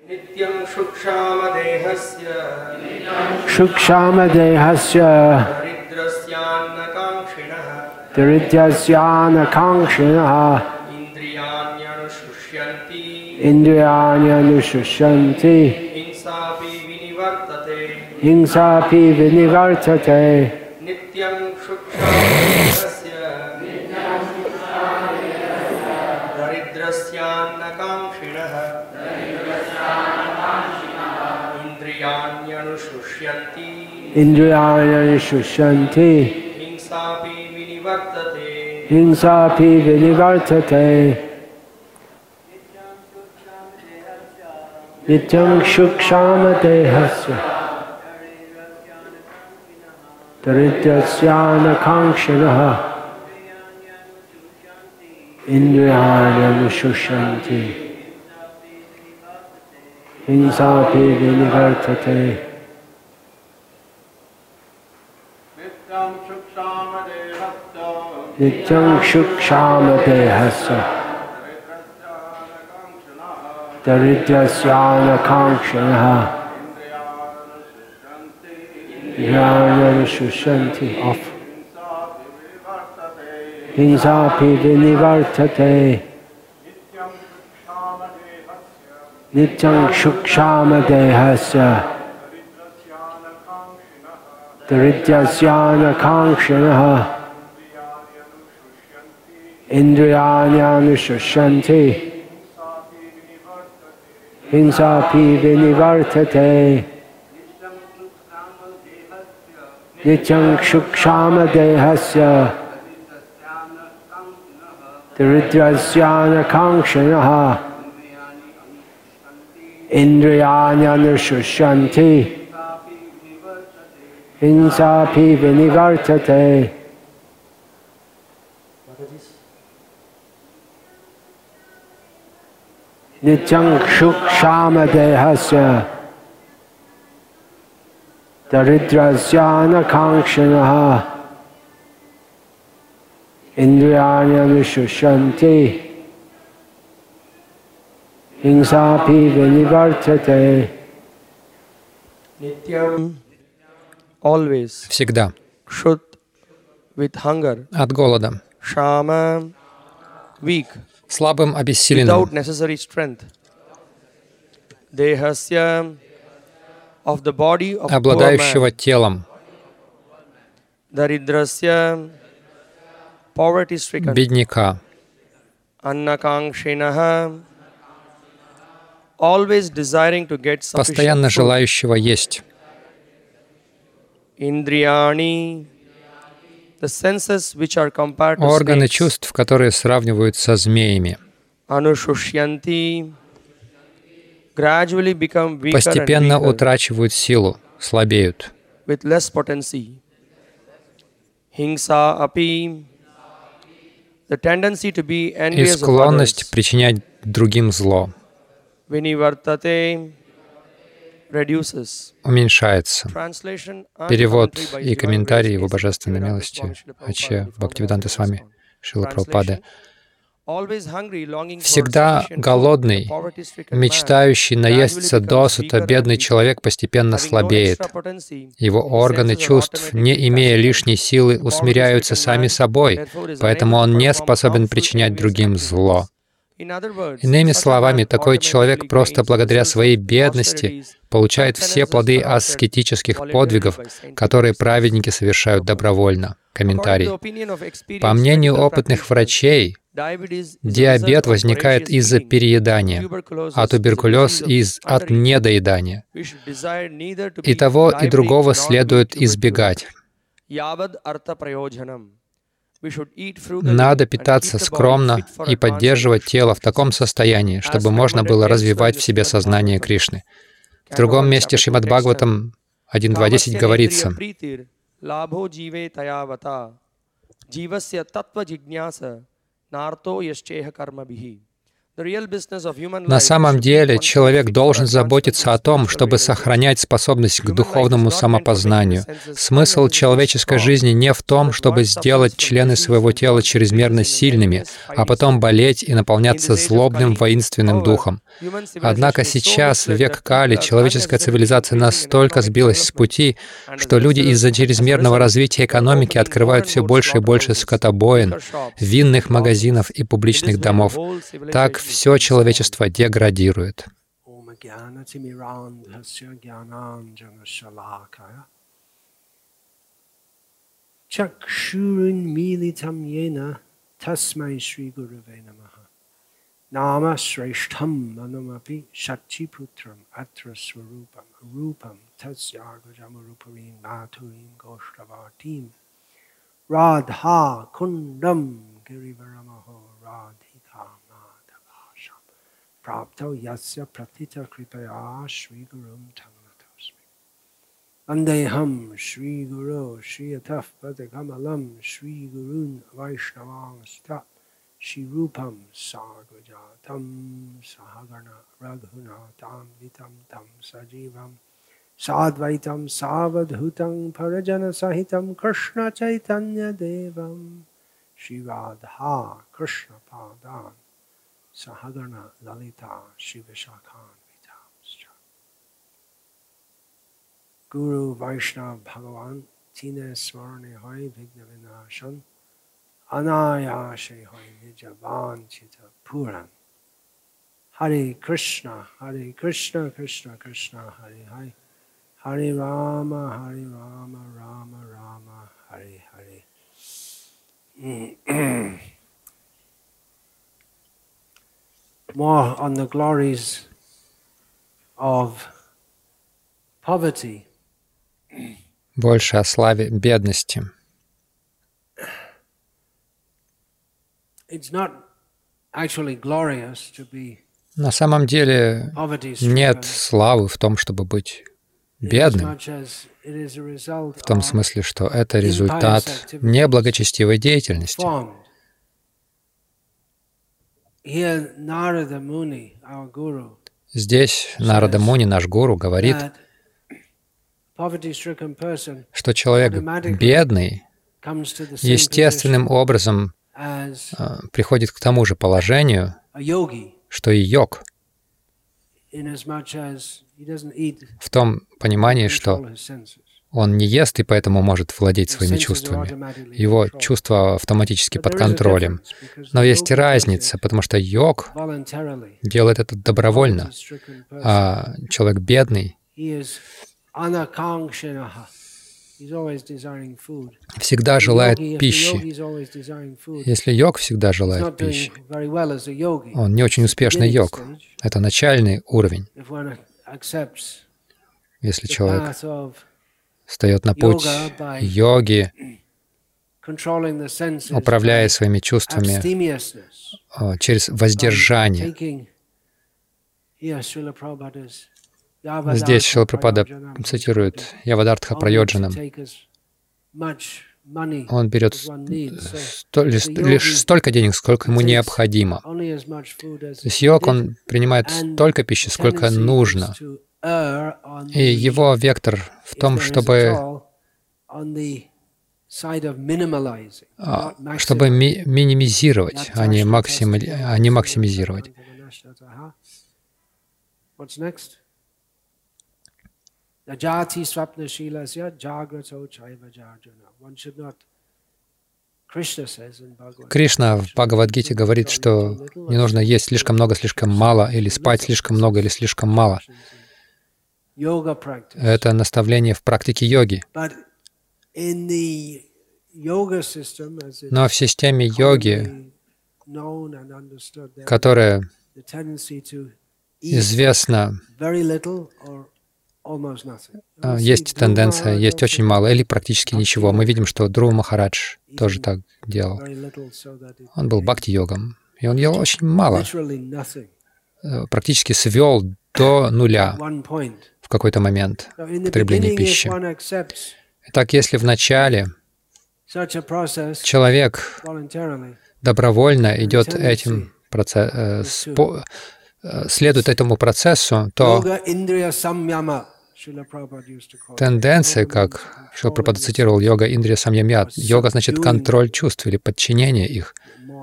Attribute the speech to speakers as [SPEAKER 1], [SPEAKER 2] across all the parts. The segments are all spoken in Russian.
[SPEAKER 1] Nityam shukshamadehasya
[SPEAKER 2] daridrasyana kankshinaha indriyani anushushanti hingsapi vinivartate.
[SPEAKER 1] Nityam shukshamadehasya daridrasyana kankshinaha
[SPEAKER 2] indriyani anushushanti hingsapi vinivartate. Nityam shukshamadehasya daridrasyana kankshinaha indriyani anushushanti hingsapi vinivartate. Nityam shukshamadehasya daridrasyana kankshinaha indriyani anushushanti off hingsapi vinivartate. Nityam shukshamadehasya daridrasyana kankshinaha indriyani anushushanti hingsapi vinivartate. Nityam shukshamadehasya daridrasyana kankshinaha indriyani anushushanti hingsapi vinivartate. Nityam shukshamadehasya daridrasyana kankshinaha indriyani anushushanti hingsapi vinivartate.
[SPEAKER 1] Nityam always.
[SPEAKER 3] Всегда.
[SPEAKER 1] Shut with hunger.
[SPEAKER 3] От голода.
[SPEAKER 1] Shama weak.
[SPEAKER 3] Слабым, обессиленным.
[SPEAKER 1] Without necessary strength. Dehasya of the body of
[SPEAKER 3] обладающего телом.
[SPEAKER 1] Daridrasya poverty stricken.
[SPEAKER 3] Бедняка.
[SPEAKER 1] Annakankshinaha always desiring to get sufficient
[SPEAKER 3] постоянно
[SPEAKER 1] food.
[SPEAKER 3] желающего есть.
[SPEAKER 1] Indriyani the senses which are compared to
[SPEAKER 3] Органы
[SPEAKER 1] snakes.
[SPEAKER 3] чувств, которые сравнивают со змеями.
[SPEAKER 1] Anushusyanti gradually become weaker
[SPEAKER 3] Постепенно
[SPEAKER 1] and weaker
[SPEAKER 3] утрачивают силу, слабеют.
[SPEAKER 1] with less potency. Hingsa api the tendency to be
[SPEAKER 3] И
[SPEAKER 1] envious of
[SPEAKER 3] склонность
[SPEAKER 1] others.
[SPEAKER 3] причинять другим зло
[SPEAKER 1] Vinivartate reduces.
[SPEAKER 3] уменьшается.
[SPEAKER 1] Translation and
[SPEAKER 3] Перевод
[SPEAKER 1] commentary by
[SPEAKER 3] и
[SPEAKER 1] His Divine
[SPEAKER 3] комментарии
[SPEAKER 1] Grace,
[SPEAKER 3] Его
[SPEAKER 1] A.C.
[SPEAKER 3] Божественной
[SPEAKER 1] Bhaktivedanta
[SPEAKER 3] милости
[SPEAKER 1] Swami Srila Prabhupada
[SPEAKER 3] Аче
[SPEAKER 1] from
[SPEAKER 3] Бхактивиданта с вами, Шрила
[SPEAKER 1] Translation.
[SPEAKER 3] Прабхупады.
[SPEAKER 1] Always hungry, longing for
[SPEAKER 3] Всегда
[SPEAKER 1] sufficient food,
[SPEAKER 3] голодный,
[SPEAKER 1] the poverty-stricken man
[SPEAKER 3] мечтающий наесться
[SPEAKER 1] gradually becomes
[SPEAKER 3] досыта,
[SPEAKER 1] weaker
[SPEAKER 3] бедный
[SPEAKER 1] and weaker.
[SPEAKER 3] человек постепенно
[SPEAKER 1] Having no
[SPEAKER 3] слабеет.
[SPEAKER 1] extra potency,
[SPEAKER 3] Его
[SPEAKER 1] his
[SPEAKER 3] органы
[SPEAKER 1] senses are
[SPEAKER 3] чувств, не
[SPEAKER 1] automatically
[SPEAKER 3] имея
[SPEAKER 1] pacified.
[SPEAKER 3] лишней силы,
[SPEAKER 1] The
[SPEAKER 3] усмиряются
[SPEAKER 1] poverty-stricken
[SPEAKER 3] сами
[SPEAKER 1] man,
[SPEAKER 3] собой,
[SPEAKER 1] therefore, is
[SPEAKER 3] поэтому
[SPEAKER 1] unable to
[SPEAKER 3] он не
[SPEAKER 1] perform
[SPEAKER 3] способен
[SPEAKER 1] harmful,
[SPEAKER 3] причинять
[SPEAKER 1] envious
[SPEAKER 3] другим зло.
[SPEAKER 1] activities. In other words,
[SPEAKER 3] Иными
[SPEAKER 1] such a
[SPEAKER 3] словами,
[SPEAKER 1] man
[SPEAKER 3] такой человек
[SPEAKER 1] automatically
[SPEAKER 3] просто
[SPEAKER 1] gains
[SPEAKER 3] благодаря
[SPEAKER 1] results
[SPEAKER 3] своей
[SPEAKER 1] of
[SPEAKER 3] бедности
[SPEAKER 1] austerities
[SPEAKER 3] получает
[SPEAKER 1] and
[SPEAKER 3] все
[SPEAKER 1] penances
[SPEAKER 3] плоды
[SPEAKER 1] adopted
[SPEAKER 3] аскетических
[SPEAKER 1] voluntarily
[SPEAKER 3] подвигов,
[SPEAKER 1] by saintly
[SPEAKER 3] которые
[SPEAKER 1] persons.
[SPEAKER 3] праведники совершают добровольно.
[SPEAKER 1] According to the
[SPEAKER 3] Комментарий.
[SPEAKER 1] opinion of experienced
[SPEAKER 3] По мнению
[SPEAKER 1] medical
[SPEAKER 3] опытных
[SPEAKER 1] practitioners,
[SPEAKER 3] врачей,
[SPEAKER 1] diabetes is a
[SPEAKER 3] диабет
[SPEAKER 1] result of
[SPEAKER 3] возникает
[SPEAKER 1] voracious
[SPEAKER 3] из-за
[SPEAKER 1] eating.
[SPEAKER 3] переедания,
[SPEAKER 1] Tuberculosis
[SPEAKER 3] а
[SPEAKER 1] is a
[SPEAKER 3] туберкулез
[SPEAKER 1] disease of
[SPEAKER 3] от
[SPEAKER 1] undereating.
[SPEAKER 3] недоедания.
[SPEAKER 1] We should desire neither to
[SPEAKER 3] И
[SPEAKER 1] be
[SPEAKER 3] того, и
[SPEAKER 1] diabetic
[SPEAKER 3] другого
[SPEAKER 1] nor be
[SPEAKER 3] следует
[SPEAKER 1] tuberculous.
[SPEAKER 3] избегать.
[SPEAKER 1] Yavad artha prayojanam. We should eat frugally
[SPEAKER 3] Надо
[SPEAKER 1] and keep
[SPEAKER 3] питаться
[SPEAKER 1] the body
[SPEAKER 3] скромно
[SPEAKER 1] fit for
[SPEAKER 3] и
[SPEAKER 1] advancing
[SPEAKER 3] поддерживать
[SPEAKER 1] Krishna
[SPEAKER 3] тело в таком
[SPEAKER 1] consciousness.
[SPEAKER 3] состоянии, чтобы
[SPEAKER 1] As
[SPEAKER 3] можно
[SPEAKER 1] recommended
[SPEAKER 3] было
[SPEAKER 1] elsewhere in
[SPEAKER 3] развивать
[SPEAKER 1] the
[SPEAKER 3] в себе
[SPEAKER 1] Srimad
[SPEAKER 3] сознание
[SPEAKER 1] Bhagavatam,
[SPEAKER 3] Кришны. В
[SPEAKER 1] Canto
[SPEAKER 3] другом
[SPEAKER 1] 1,
[SPEAKER 3] месте
[SPEAKER 1] Chapter 2,
[SPEAKER 3] Шримад
[SPEAKER 1] Text 10.
[SPEAKER 3] Бхагаватам 1.2.10
[SPEAKER 1] Kamasya
[SPEAKER 3] говорится:
[SPEAKER 1] netriya pritir labho jive tayavata jivasya tattva jignyasa narto yascheha karma bihi.
[SPEAKER 3] На самом деле, человек должен заботиться о том, чтобы сохранять способность к духовному самопознанию. Смысл человеческой жизни не в том, чтобы сделать члены своего тела чрезмерно сильными, а потом болеть и наполняться злобным воинственным духом. Однако сейчас, в век Кали, человеческая цивилизация настолько сбилась с пути, что люди из-за чрезмерного развития экономики открывают все больше и больше скотобоин, винных магазинов и публичных домов. Так все человечество деградирует.
[SPEAKER 2] Nama Shreshtham Manumaphi Shachiputram Atra Swarupam Rupam Tasya Gajamaruparim Bhaturim Goshtavatim Radha Kundam Girivaramaho Radhika Madhavasham Prapto Yasya Pratita Kripaya Shri Gurum Tangatosmi Vandeham Shri Guru Shri Ataf Padakamalam Shri Gurun Vaishnavang Stat Shri Rupam Sargajatam Sahagana Raghunatam Vitam Tam Sajivam Sadvaitam Savadhutam Parajana Sahitam Krishna Chaitanya Devam Shri Radha Krishna Padan Sahagana Lalita Shivashakhan Vitamscha Guru Vaishnav Bhagavan Tine Smarne Hoy Vigna Vinashan Anayashe hoy nijavan chita puran. Hare Krishna, Krishna Krishna, Hare Hare. Hare Rama, Rama Rama, Hare Hare. More on the glories of poverty.
[SPEAKER 3] Больше о славе бедности. На самом деле нет славы в том, чтобы быть бедным, в том смысле, что это результат неблагочестивой деятельности. Здесь Нарада Муни, наш гуру, говорит, что человек бедный естественным образом приходит к тому же положению, что и йог, в том понимании, что он не ест и поэтому может владеть своими чувствами. Его чувства автоматически под контролем. Но есть разница, потому что йог делает это добровольно, а человек бедный всегда желает пищи. Если йог всегда желает пищи, он не очень успешный йог. Это начальный уровень. Если человек встает на путь йоги, управляя своими чувствами через воздержание. Здесь Шрила Прабхупада цитирует Явадартха Прайоджанам. Он берет лишь столько денег, сколько ему необходимо. То есть йог, он принимает столько пищи, сколько нужно. И его вектор в том, чтобы минимизировать, а не максимизировать. Кришна в Бхагавад-гите говорит, что не нужно есть слишком много, слишком мало, или спать слишком много или слишком мало. Это наставление в практике йоги. Но в системе йоги, которая известна, есть тенденция есть очень мало или практически ничего. Мы видим, что Друва Махарадж тоже так делал. Он был бхакти-йогом, и он ел очень мало. Практически свел до нуля в какой-то момент потребления пищи. Итак, если вначале человек добровольно идет этим следует этому процессу, то тенденция, как Шрила Прабхупада цитировал, йога индрия самьямят, йога значит контроль чувств или подчинение их,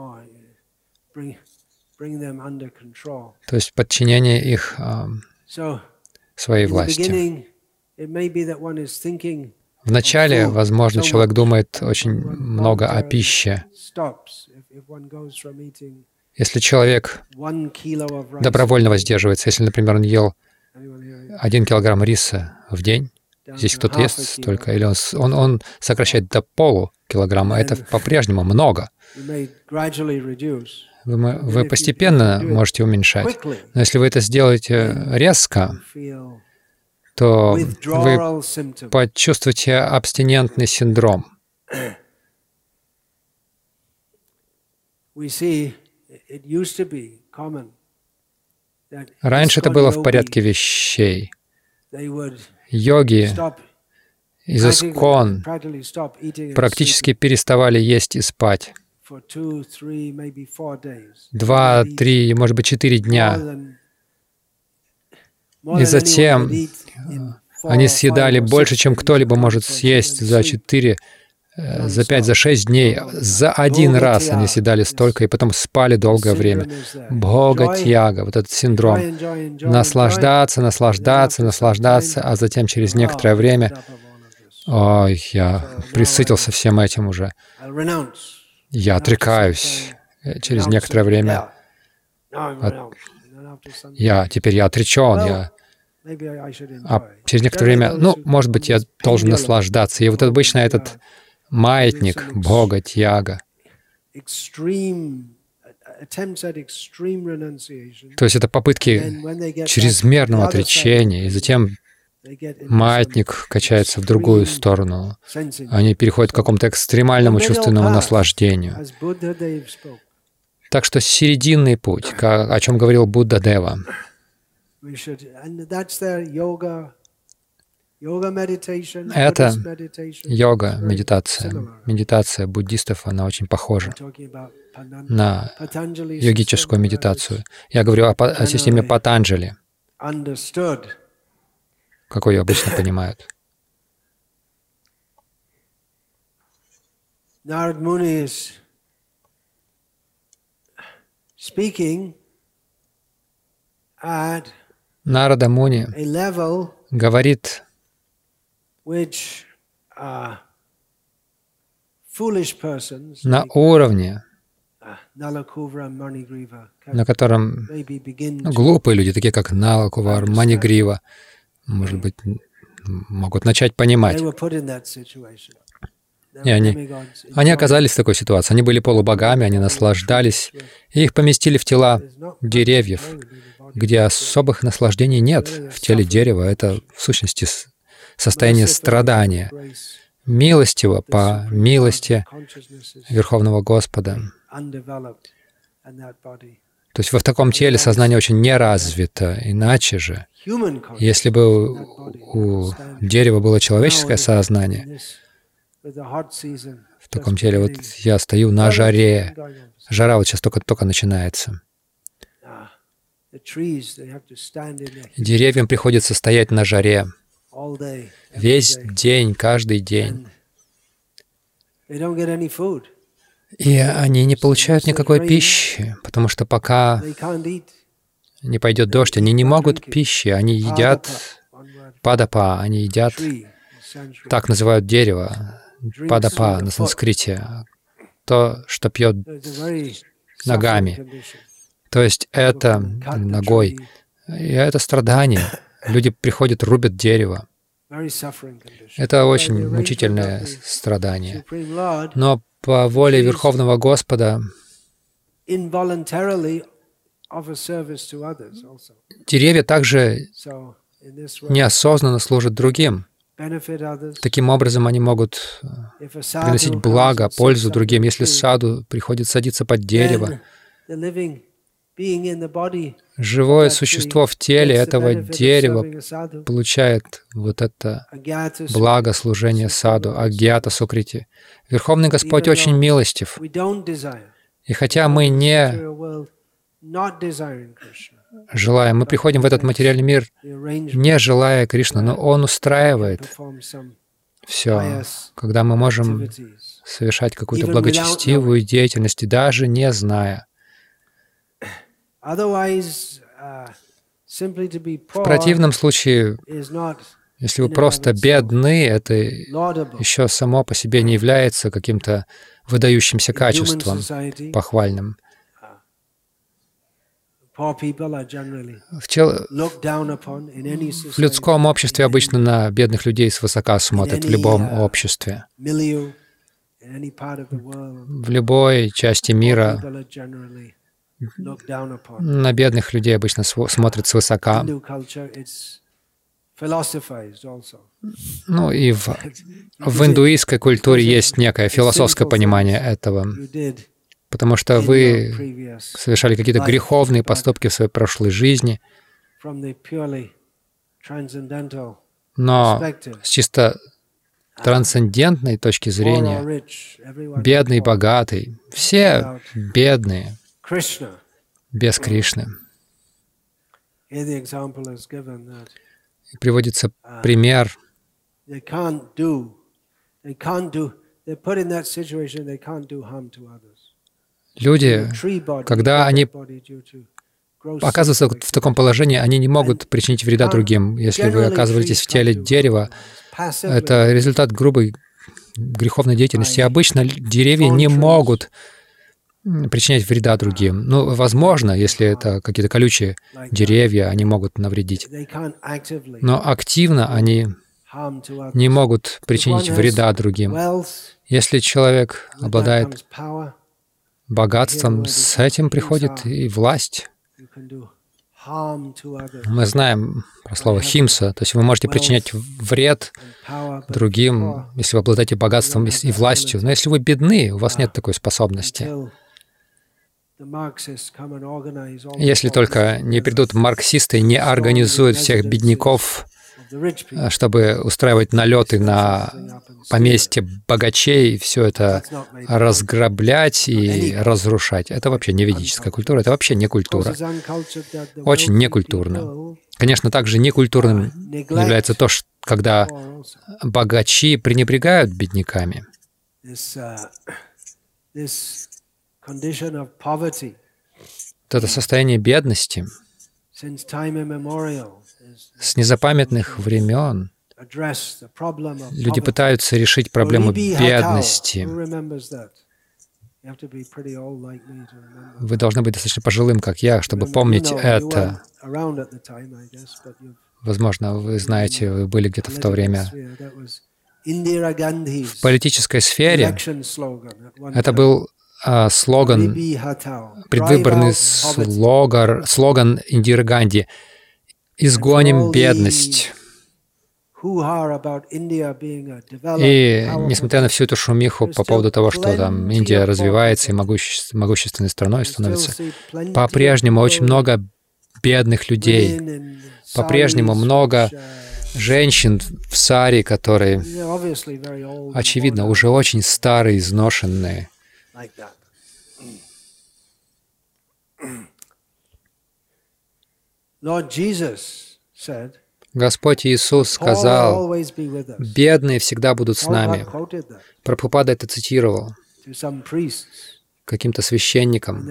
[SPEAKER 3] то есть подчинение их своей власти. Вначале, возможно, человек думает очень много о пище. Если человек добровольно воздерживается, если, например, он ел 1 килограмм риса в день, здесь кто-то ест столько, или он сокращает до полукилограмма, это по-прежнему много. Вы постепенно можете уменьшать. Но если вы это сделаете резко, то вы почувствуете абстинентный синдром. Раньше это было в порядке вещей. Йоги из Искон практически переставали есть и спать 2, 3, может быть, 4 дня. И затем они съедали больше, чем кто-либо может съесть за 4, за 5, за 6 дней. За один раз они съедали столько, и потом спали долгое время. Бхога-тьяга, вот этот синдром. Наслаждаться, наслаждаться, наслаждаться, а затем через некоторое время «Ой, я присытился всем этим уже. Я отрекаюсь». Через некоторое время теперь я отречен, а через некоторое время, может быть, я должен наслаждаться. И вот обычно этот маятник Бхога-тьяга, то есть это попытки чрезмерного отречения, и затем маятник качается в другую сторону. Они переходят к какому-то экстремальному чувственному наслаждению. Так что серединный путь, о чем говорил Будда-дева, это йога, медитация буддистов, она очень похожа на йогическую медитацию. Я говорю о системе Патанджали, какой ее обычно понимают.
[SPEAKER 2] Narad Muni is speaking at
[SPEAKER 3] Нарада Муни
[SPEAKER 2] a level
[SPEAKER 3] говорит
[SPEAKER 2] which foolish persons
[SPEAKER 3] на уровне,
[SPEAKER 2] Nalakuvara and Manigriva
[SPEAKER 3] на котором
[SPEAKER 2] maybe begin to
[SPEAKER 3] глупые люди, такие как Налакувар, Манигрива, может быть, могут начать понимать.
[SPEAKER 2] they were put in that situation.
[SPEAKER 3] И они оказались в такой ситуации. Они были полубогами, они наслаждались, и их поместили в тела деревьев, где особых наслаждений нет. В теле дерева это, в сущности, состояние страдания. Милостиво, по милости Верховного Господа. То есть в таком теле сознание очень неразвито. Иначе же, если бы у дерева было человеческое сознание, в таком теле, вот я стою на жаре, жара вот сейчас только начинается. Деревьям приходится стоять на жаре весь день, каждый день. И они не получают никакой пищи, потому что пока не пойдет дождь, они не могут пищи, они едят падапа, они едят, так называют дерево, падапа на санскрите, то, что пьет ногами. То есть это ногой, и это страдание. Люди приходят, рубят дерево. Это очень мучительное страдание. Но по воле Верховного Господа деревья также неосознанно служат другим. Таким образом, они могут приносить благо, пользу другим. Если саду приходит садиться под дерево, живое существо в теле этого дерева получает вот это благо служения саду, агьята сукрити. Верховный Господь очень милостив. И хотя мы не желаем. Мы приходим в этот материальный мир, не желая Кришну, но Он устраивает все, когда мы можем совершать какую-то благочестивую деятельность, даже не зная. В противном случае, если вы просто бедны, это еще само по себе не является каким-то выдающимся качеством, похвальным. В людском обществе обычно на бедных людей свысока смотрят, в любом обществе. В любой части мира на бедных людей обычно смотрят свысока. Ну и в индуистской культуре есть некое философское понимание этого, потому что вы совершали какие-то греховные поступки в своей прошлой жизни, но с чисто трансцендентной точки зрения, бедный, богатый, все бедные, без Кришны. И приводится пример. Люди, когда они оказываются в таком положении, они не могут причинить вреда другим. Если вы оказываетесь в теле дерева, это результат грубой греховной деятельности. Обычно деревья не могут причинять вреда другим. Ну, возможно, если это какие-то колючие деревья, они могут навредить. Но активно они не могут причинить вреда другим. Если человек обладает богатством, с этим приходит и власть. Мы знаем про слово «химса», то есть вы можете причинять вред другим, если вы обладаете богатством и властью. Но если вы бедны, у вас нет такой способности. Если только не придут марксисты и не организуют всех бедняков, чтобы устраивать налеты на поместье богачей, все это разграблять и разрушать. Это вообще не ведическая культура, это вообще не культура. Очень некультурно. Конечно, также некультурным является то, когда богачи пренебрегают бедняками. Это состояние бедности с незапамятных времен. Люди пытаются решить проблему бедности. Вы должны быть достаточно пожилым, как я, чтобы помнить это. Возможно, вы знаете, вы были где-то в то время. В политической сфере это был слоган, предвыборный слоган Индиры Ганди «Изгоним бедность». И несмотря на всю эту шумиху по поводу того, что там Индия развивается и могущественной страной становится, по-прежнему очень много бедных людей, по-прежнему много женщин в сари, которые, очевидно, уже очень старые, изношенные. Господь Иисус сказал, «Бедные всегда будут с нами». Прабхупада это цитировал каким-то священникам.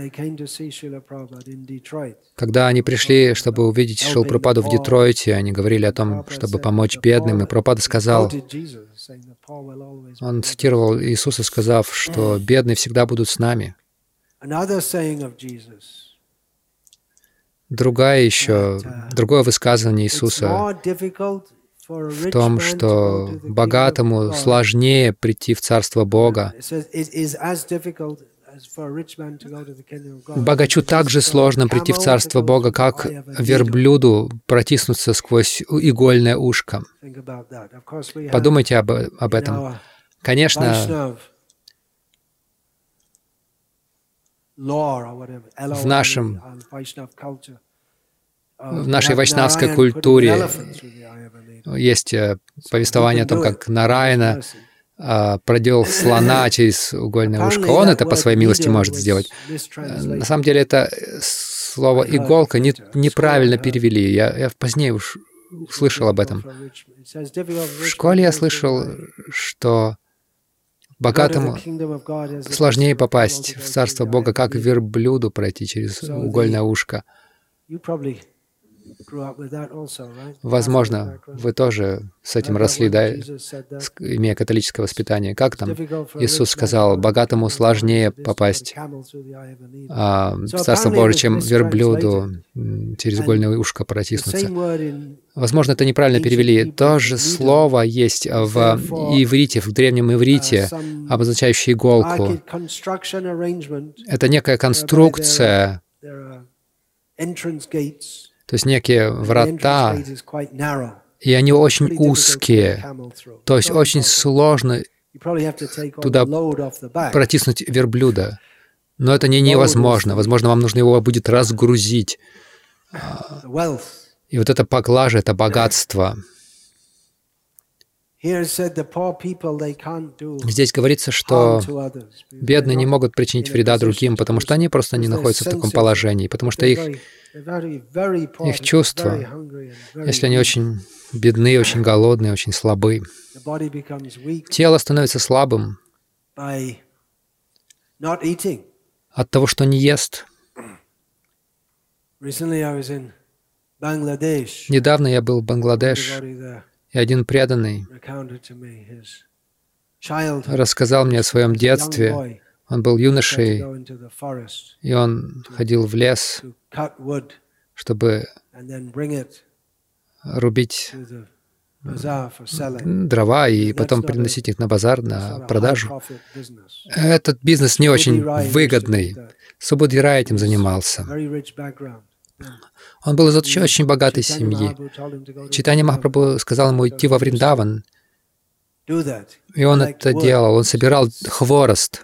[SPEAKER 3] Когда они пришли, чтобы увидеть Шрила Прабхупаду в Детройте, они говорили о том, чтобы помочь бедным, и Прабхупада сказал, он цитировал Иисуса, сказав, что «бедные всегда будут с нами». Другое высказывание Иисуса в том, что богатому сложнее прийти в Царство Бога. Богачу так же сложно прийти в Царство Бога, как верблюду протиснуться сквозь игольное ушко. Подумайте об этом. Конечно, в нашей вайшнавской культуре есть повествование о том, как Нараяна проделал слона через угольное ушко. Он это по своей милости может сделать. На самом деле это слово «иголка» неправильно перевели. Я позднее уж слышал об этом. В школе я слышал, что богатому сложнее попасть в Царство Бога, как верблюду пройти через угольное ушко. Возможно, вы тоже с этим росли, да, имея католическое воспитание. Как там? Иисус сказал, богатому сложнее попасть в Царство Божие, чем верблюду через угольное ушко протиснуться. Возможно, это неправильно перевели. То же слово есть в иврите, в древнем иврите, обозначающее иголку. Это некая конструкция, то есть некие врата, и они очень узкие, то есть очень сложно туда протиснуть верблюда. Но это невозможно. Возможно, вам нужно его будет разгрузить. И вот эта поклажа, это богатство. Здесь говорится, что бедные не могут причинить вреда другим, потому что они просто не находятся в таком положении, потому что их чувства, если они очень бедны, очень голодные, очень слабы, тело становится слабым от того, что не ест. Недавно я был в Бангладеш, и один преданный рассказал мне о своем детстве. Он был юношей, и он ходил в лес, чтобы рубить дрова и потом приносить их на базар, на продажу. Этот бизнес не очень выгодный. Субудхирай этим занимался. Он был из очень богатой семьи. Чайтанья Махапрабху сказал ему идти во Вриндаван, и он это делал. Он собирал хворост.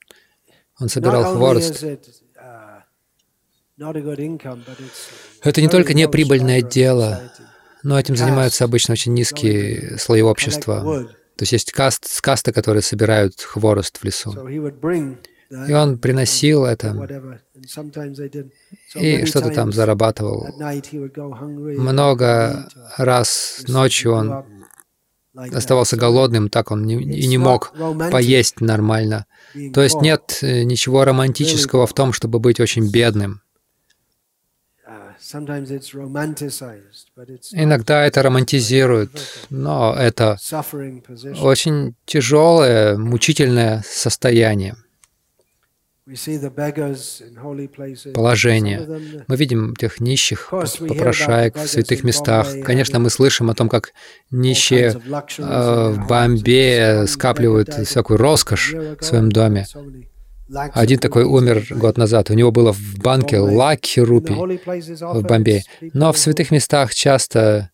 [SPEAKER 3] Это не только неприбыльное дело, но этим занимаются обычно очень низкие слои общества. То есть касты, которые собирают хворост в лесу. И он приносил это, и что-то там зарабатывал. Много раз ночью он оставался голодным, так он и не мог поесть нормально. То есть нет ничего романтического в том, чтобы быть очень бедным. Иногда это романтизируют, но это очень тяжелое, мучительное состояние. Положение. Мы видим тех нищих попрошаек в святых местах. Конечно, мы слышим о том, как нищие в Бомбее скапливают всякую роскошь в своем доме. Один такой умер год назад. У него было в банке лакхи рупий в Бомбее. Но в святых местах часто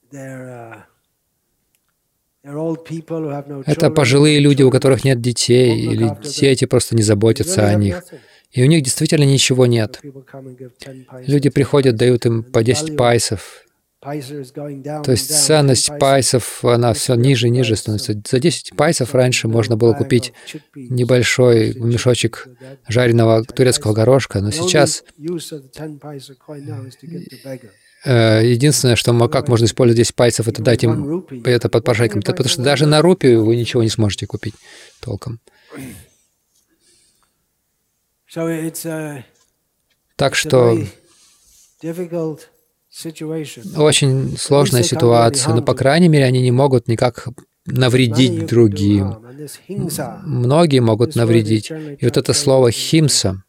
[SPEAKER 3] это пожилые люди, у которых нет детей, или дети просто не заботятся о них. И у них действительно ничего нет. Люди приходят, дают им по 10 пайсов. То есть ценность пайсов, она все ниже и ниже становится. За 10 пайсов раньше можно было купить небольшой мешочек жареного турецкого горошка, но сейчас единственное, как можно использовать 10 пайсов, это дать им это под подпоршайком, потому что даже на рупию вы ничего не сможете купить толком. Так что очень сложная ситуация, но, по крайней мере, они не могут никак навредить другим. Многие могут навредить. И вот это слово «химса»,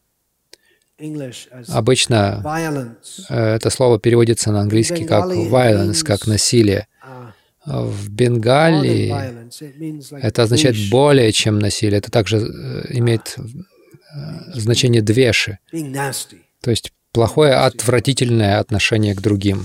[SPEAKER 3] обычно это слово переводится на английский как violence, как насилие. В Бенгалии это означает более чем насилие. Это также имеет значение двеши, то есть плохое, отвратительное отношение к другим.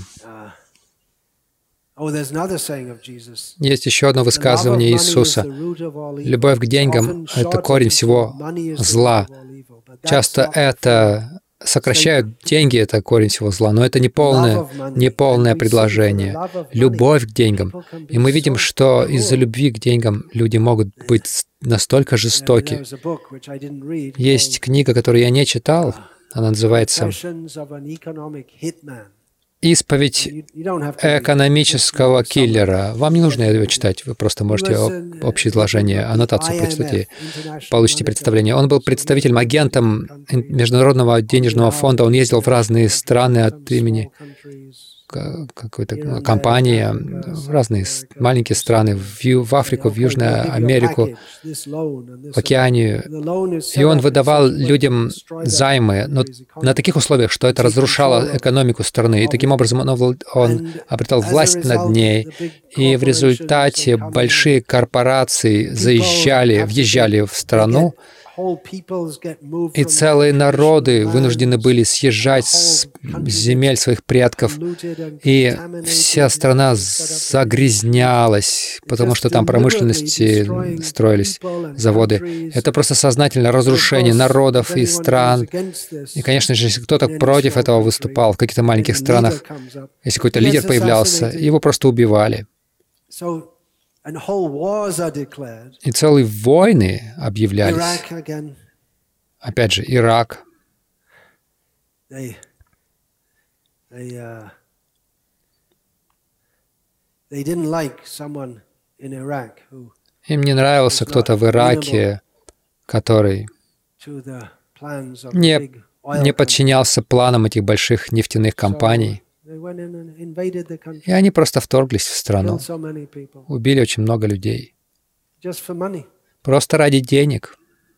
[SPEAKER 3] Есть еще одно высказывание Иисуса. Любовь к деньгам — это корень всего зла. Часто это сокращают деньги, это корень всего зла, но это не полное предложение. Любовь к деньгам. И мы видим, что из-за любви к деньгам люди могут быть настолько жестоки. Есть книга, которую я не читал, Она называется «Исповедь экономического киллера». Вам не нужно ее читать, вы просто можете общее изложение, аннотацию прочитать и получите представление. Он был представителем, агентом Международного денежного фонда, он ездил в разные страны от имени какой-то компании, в разные маленькие страны, в Африку, в Южную Америку, в Океанию. И он выдавал людям займы, но на таких условиях, что это разрушало экономику страны. И таким образом он обретал власть над ней. И в результате большие корпорации въезжали в страну, и целые народы вынуждены были съезжать с земель своих предков, и вся страна загрязнялась, потому что там промышленности строились, заводы. Это просто сознательное разрушение народов и стран. И, конечно же, если кто-то против этого выступал в каких-то маленьких странах, если какой-то лидер появлялся, его просто убивали. И целые войны объявлялись. Опять же, Ирак. Им не нравился кто-то в Ираке, который не подчинялся планам этих больших нефтяных компаний. И они просто вторглись в страну, убили очень много людей. Просто ради денег.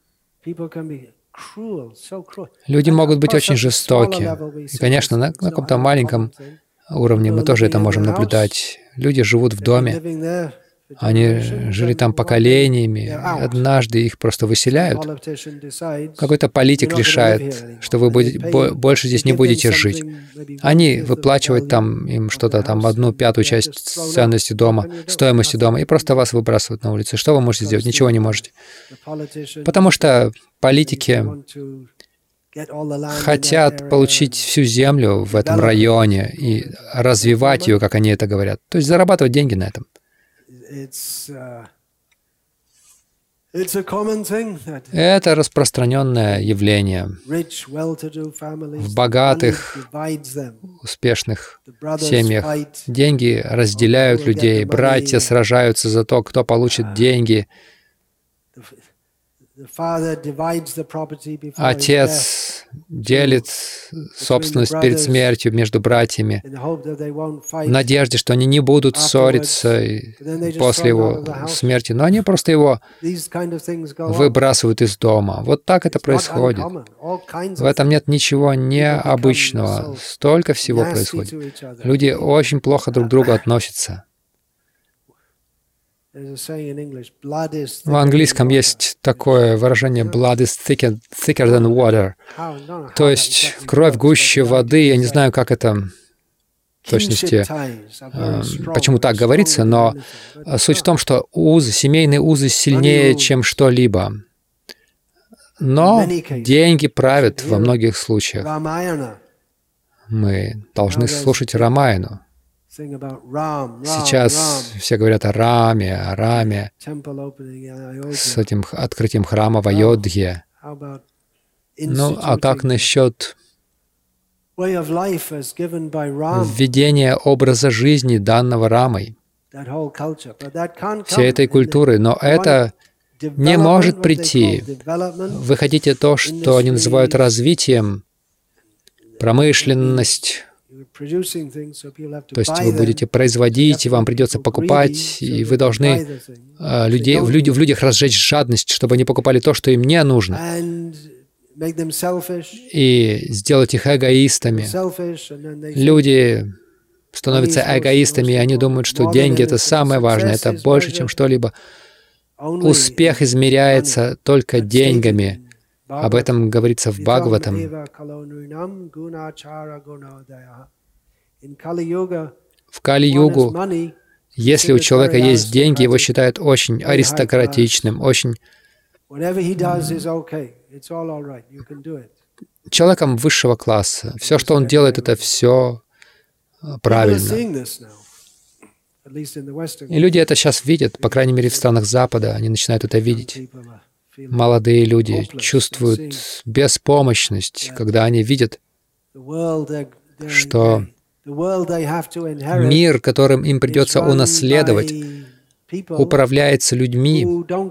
[SPEAKER 3] Люди могут быть очень жестоки. И, конечно, на каком-то маленьком уровне мы тоже это можем наблюдать. Люди живут в доме, они жили там поколениями, однажды их просто выселяют. Какой-то политик решает, что вы больше здесь не будете жить. Они выплачивают там им что-то, там 1/5 часть ценности дома, стоимости дома, и просто вас выбрасывают на улицу. Что вы можете сделать? Ничего не можете. Потому что политики хотят получить всю землю в этом районе и развивать ее, как они это говорят. То есть зарабатывать деньги на этом. Это распространенное явление в богатых, успешных семьях. Деньги разделяют людей, братья сражаются за то, кто получит деньги. Отец делит собственность перед смертью между братьями в надежде, что они не будут ссориться после его смерти, но они просто его выбрасывают из дома. Вот так это происходит. В этом нет ничего необычного. Столько всего происходит. Люди очень плохо друг к другу относятся. В английском есть такое выражение «blood is thicker than water», то есть кровь гуще воды. Я не знаю, как это в точности, почему так говорится, но суть в том, что семейные узы сильнее, чем что-либо. Но деньги правят во многих случаях. Мы должны слушать Рамаяну. Сейчас все говорят о Раме, с этим открытием храма в Айодхье. Ну, а как насчет введения образа жизни, данного Рамой, всей этой культуры? Но это не может прийти. Вы хотите то, что они называют развитием, промышленность. То есть вы будете производить, и вам придется покупать, и вы должны в людях разжечь жадность, чтобы они покупали то, что им не нужно, и сделать их эгоистами. Люди становятся эгоистами, и они думают, что деньги — это самое важное, это больше, чем что-либо. Успех измеряется только деньгами. Об этом говорится в Бхагаватам. В Кали-югу, если у человека есть деньги, его считают очень аристократичным, очень человеком высшего класса. Все, что он делает, это все правильно. И люди это сейчас видят, по крайней мере, в странах Запада, они начинают это видеть. молодые люди чувствуют беспомощность, когда они видят, что мир, которым им придется унаследовать, управляется людьми,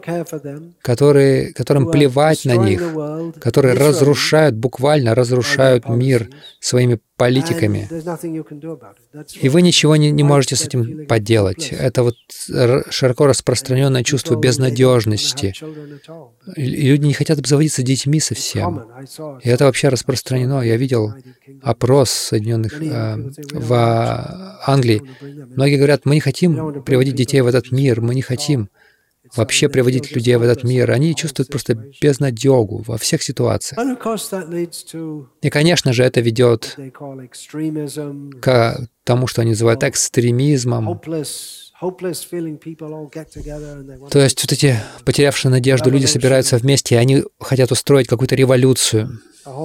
[SPEAKER 3] которым плевать на них, которые разрушают, буквально разрушают мир своими политиками. И вы ничего не можете с этим поделать. Это вот широко распространенное чувство безнадежности. И люди не хотят обзаводиться детьми совсем. И это вообще распространено. Я видел опрос Соединенных в Англии. Многие говорят, мы не хотим приводить детей в этот мир, мы не хотим вообще приводить людей в этот мир. Они чувствуют просто безнадегу во всех ситуациях. И, конечно же, это ведет к тому, что они называют экстремизмом. То есть вот эти потерявшие надежду люди собираются вместе, и они хотят устроить какую-то революцию.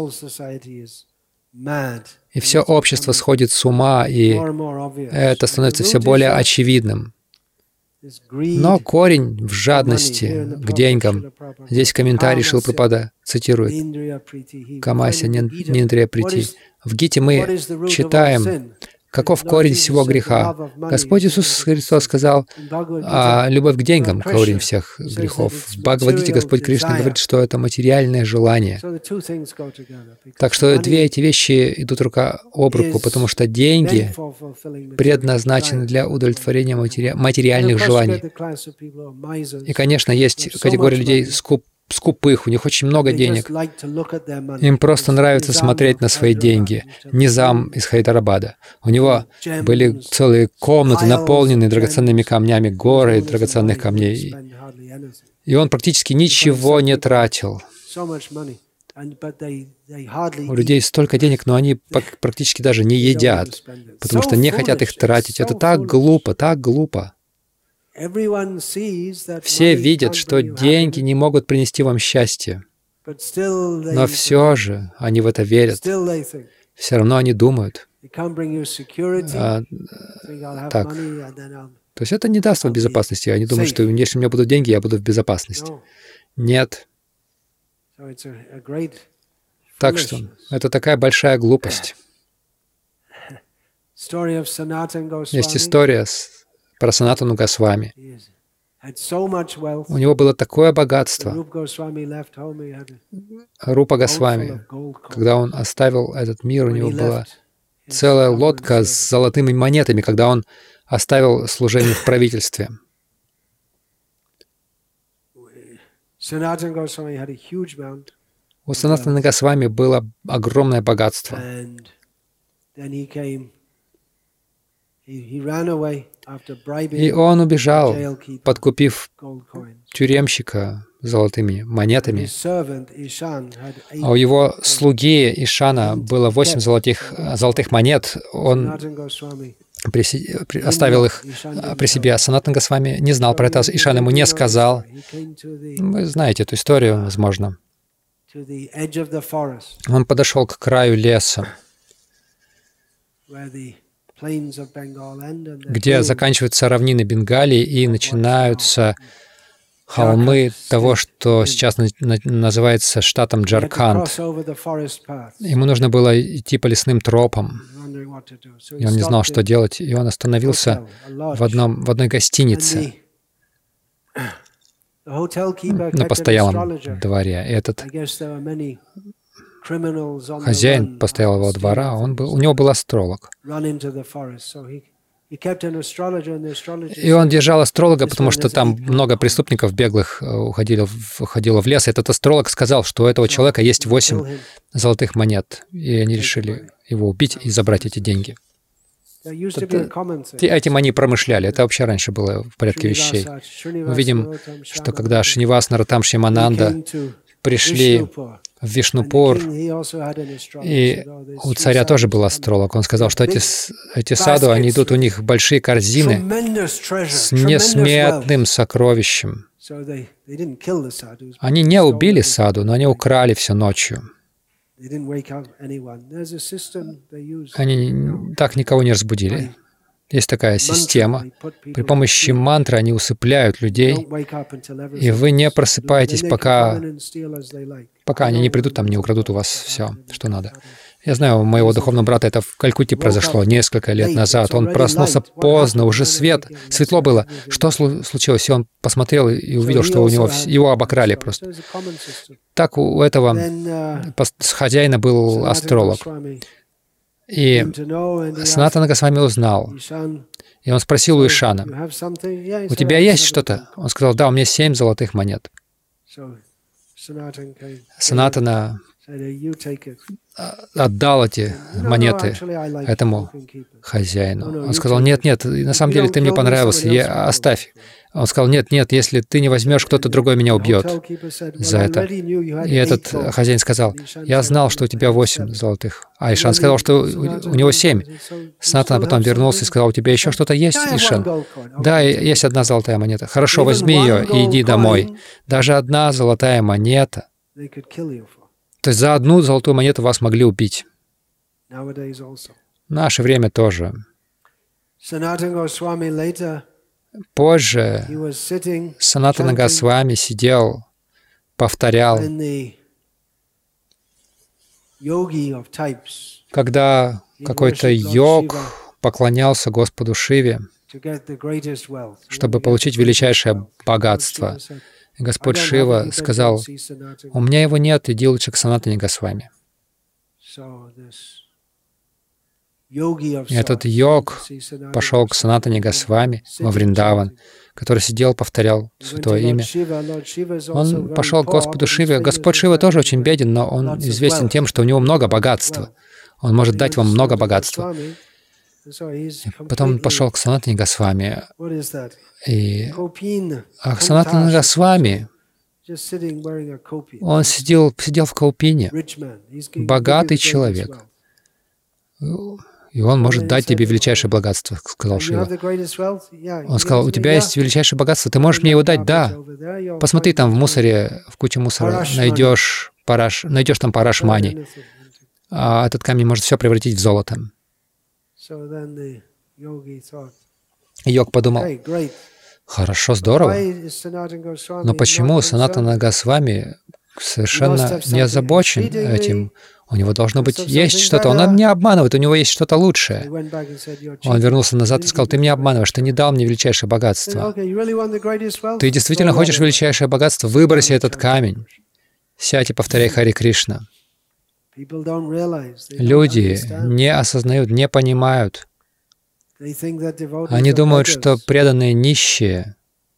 [SPEAKER 3] И все общество сходит с ума, и это становится все более очевидным. Но корень в жадности к деньгам. Здесь комментарий Шрила Прабхупада цитирует «Камася ниндриya прити». В Гите мы читаем, каков корень всего греха. Господь Иисус Христос сказал, любовь к деньгам — корень всех грехов. В Бхагавад-гите Господь Кришна говорит, что это материальное желание. Так что две эти вещи идут рука об руку, потому что деньги предназначены для удовлетворения материальных желаний. И, конечно, есть категория людей скупых, у них очень много денег. Им просто нравится смотреть на свои деньги. Низам из Хайдарабада. У него были целые комнаты, наполненные драгоценными камнями, горы драгоценных камней. И он практически ничего не тратил. У людей столько денег, но они практически даже не едят, потому что не хотят их тратить. Это так глупо, так глупо. Все видят, что деньги не могут принести вам счастье, но все же они в это верят. Все равно они думают. Так. То есть это не даст вам безопасности. Они думают, что если у меня будут деньги, я буду в безопасности. Нет. Так что это такая большая глупость. Есть история про Санатану Госвами. У него было такое богатство. Рупа Госвами, когда он оставил этот мир, у него была целая лодка с золотыми монетами, когда он оставил служение в правительстве. У Санатаны Госвами было огромное богатство. И он убежал, подкупив тюремщика золотыми монетами. А у его слуги Ишана было 8 золотых монет. Он оставил их при себе. А Санатана Госвами не знал про это. Ишан ему не сказал. Вы знаете эту историю, возможно. Он подошел к краю леса, где заканчиваются равнины Бенгалии и начинаются холмы того, что сейчас называется штатом Джарханд. Ему нужно было идти по лесным тропам, и он не знал, что делать, и он остановился в одной гостинице на постоялом дворе. И этот хозяин постоялого двора, у него был астролог. И он держал астролога, потому что там много преступников беглых уходило в лес. Этот астролог сказал, что у этого человека есть 8 золотых монет, и они решили его убить и забрать эти деньги. Этим они промышляли. Это вообще раньше было в порядке вещей. Мы видим, что когда Шринивас, Нароттам, Шьямананда пришли в Вишнупур, и у царя тоже был астролог. Он сказал, что эти саду, они идут, у них большие корзины с несметным сокровищем. Они не убили саду, но они украли все ночью. Они так никого не разбудили. Есть такая система. При помощи мантры они усыпляют людей, и вы не просыпаетесь, пока они не придут там, не украдут у вас все, что надо. Я знаю, у моего духовного брата это в Калькутте произошло несколько лет назад. Он проснулся поздно, уже светло было. Что случилось? И он посмотрел и увидел, что его обокрали просто. Так у этого хозяина был астролог. И Санатана Госвами узнал. И он спросил у Ишана: «У тебя есть что-то?» Он сказал: «Да, у меня 7 золотых монет». Санатана отдал эти монеты этому хозяину. Он сказал: «Нет, на самом деле ты мне понравился, оставь». Он сказал: «Нет, если ты не возьмешь, кто-то другой меня убьет за это». И этот хозяин сказал: «Я знал, что у тебя 8 золотых». А Ишан сказал, что у него 7. Санатана потом вернулся и сказал: «У тебя еще что-то есть, Ишан?» «Да, есть 1 золотая монета». «Хорошо, возьми ее и иди домой». Даже 1 золотая монета. То есть за 1 золотую монету вас могли убить. В наше время тоже. Позже Санатана Госвами сидел, повторял, когда какой-то йог поклонялся Господу Шиве, чтобы получить величайшее богатство. И Господь Шива сказал: «У меня его нет, иди лучше к Санатане Госвами». И этот йог пошел к Санатане Госвами во Вриндаван, который сидел, повторял Святое Имя. Он пошел к Господу Шиве. Господь Шива тоже очень беден, но он известен тем, что у него много богатства. Он может дать вам много богатства. Потом он пошел к Санатане Госвами. И Санатана Госвами, он сидел в Каупине, богатый человек. И он может дать тебе величайшее богатство, сказал Шива. Он сказал: «У тебя есть величайшее богатство, ты можешь мне его дать?» «Да». Посмотри, там в мусоре, в куче мусора, найдешь там парашмани. А этот камень может все превратить в золото. Йог подумал: «Хорошо, здорово. Но почему Санатана Госвами совершенно не озабочен этим? У него должно быть есть что-то. Он меня обманывает, у него есть что-то лучшее». Он вернулся назад и сказал: «Ты меня обманываешь, ты не дал мне величайшее богатство. Ты действительно хочешь величайшее богатство? Выброси этот камень. Сядь и повторяй Хари Кришна». Люди не осознают, не понимают. Они думают, что преданные нищие,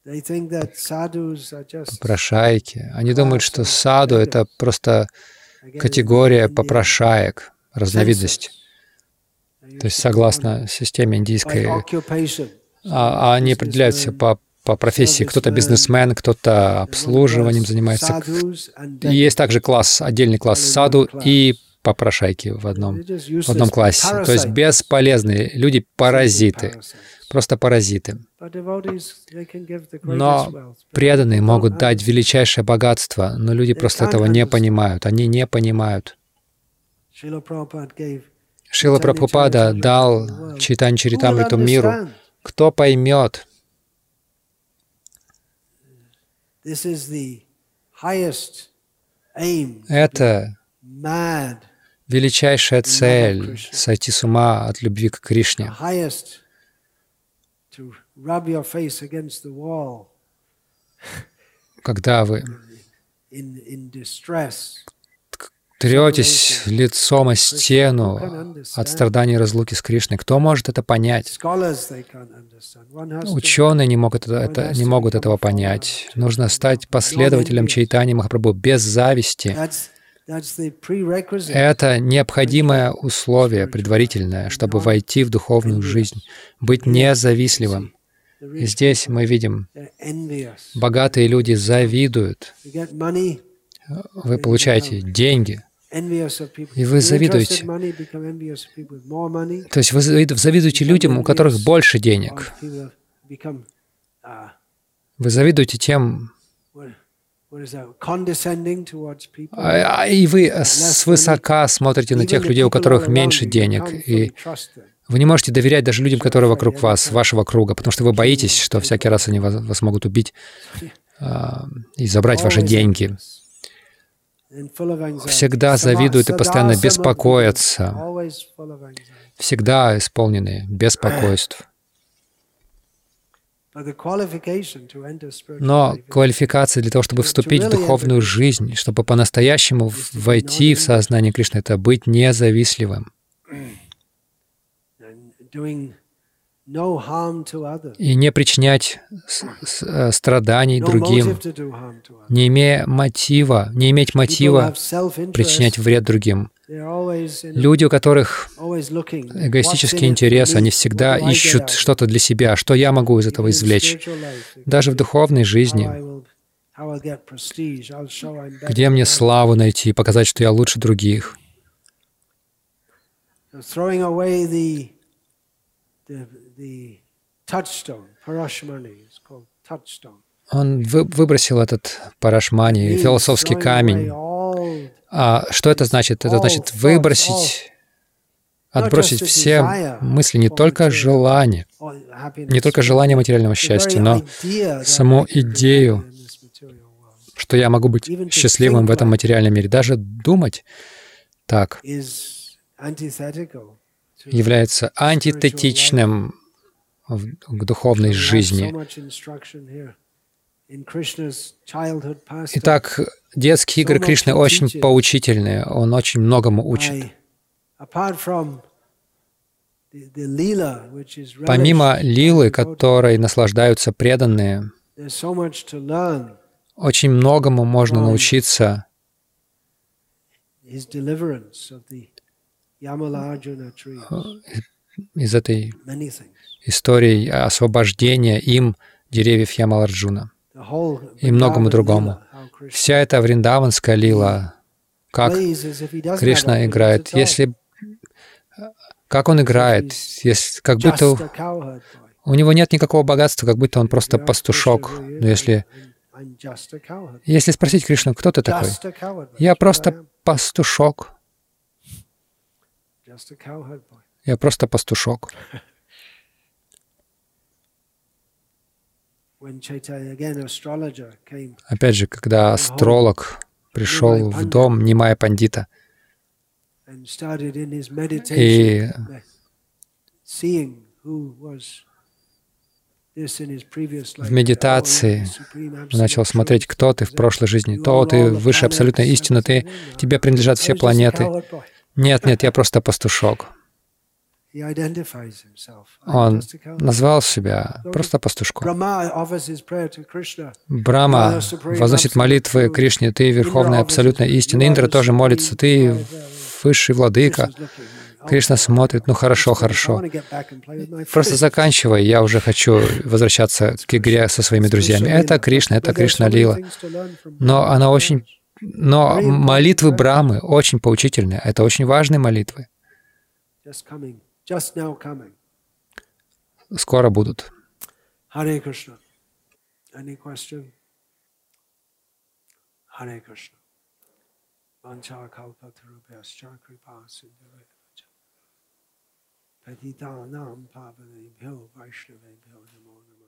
[SPEAKER 3] попрошайки. Они думают, что саду — это просто категория попрошаек, разновидность. То есть согласно системе индийской, они определяются по профессии. Кто-то бизнесмен, кто-то обслуживанием занимается. И есть также отдельный класс саду и попрошайки в одном классе. То есть бесполезные люди, паразиты, просто паразиты. Но преданные могут дать величайшее богатство, но люди просто этого не понимают. Они не понимают. Шрила Прабхупада дал Чайтанья Чаритамриту миру. Кто поймет? Это величайшая цель — сойти с ума от любви к Кришне. Когда вы третесь лицом о стену от страданий и разлуки с Кришной, кто может это понять? Ученые не могут этого понять. Нужно стать последователем Чайтаньи Махапрабху без зависти. Это необходимое условие, предварительное, чтобы войти в духовную жизнь, быть независливым. И здесь мы видим, богатые люди завидуют. Вы получаете деньги, и вы завидуете. То есть вы завидуете людям, у которых больше денег. Вы завидуете тем, и вы свысока смотрите на тех людей, у которых меньше денег, и Вы не можете доверять даже людям, которые вокруг вас, вашего круга, потому что вы боитесь, что всякий раз они вас могут убить и забрать ваши деньги. Всегда завидуют и постоянно беспокоятся, всегда исполнены беспокойств. Но квалификация для того, чтобы вступить в духовную жизнь, чтобы по-настоящему войти в сознание Кришны, это быть независливым и не причинять страданий другим, не иметь мотива причинять вред другим. Люди, у которых эгоистический интерес, они всегда ищут что-то для себя, что я могу из этого извлечь. Даже в духовной жизни, где мне славу найти, показать, что я лучше других. Он выбросил этот парашмани, философский камень. А что это значит? Это значит выбросить, отбросить все мысли, не только желание материального счастья, но саму идею, что я могу быть счастливым в этом материальном мире. Даже думать так является антитетичным к духовной жизни. Итак, детские игры Кришны очень поучительные, он очень многому учит. Помимо лилы, которой наслаждаются преданные, очень многому можно научиться из этой истории освобождения им деревьев Ямаларджуна и многому другому. Вся эта вриндаванская лила, как Кришна играет, как он играет, как будто у него нет никакого богатства, как будто он просто пастушок. Но если спросить Кришну, кто ты такой? Я просто пастушок. Я просто пастушок. Опять же, когда астролог пришел в дом Нимая Пандита и в медитации начал смотреть, кто ты в прошлой жизни, то ты выше абсолютной истины, тебе принадлежат все планеты. Нет, я просто пастушок. Он назвал себя просто пастушком. Брахма возносит молитвы Кришне, ты верховная абсолютная истина. Индра тоже молится, ты высший владыка. Кришна смотрит, хорошо. Просто заканчивай, я уже хочу возвращаться к игре со своими друзьями. Это Кришна Лила. Но молитвы Брахмы очень поучительные. Это очень важные молитвы. Скоро будут.
[SPEAKER 2] Hare Krishna. Any question? Hare Krishna. Vancha kalpa tarubhyascha kripa sindhaveccha. Patitanam pavanebhyo vaishnavebhyo namo namo.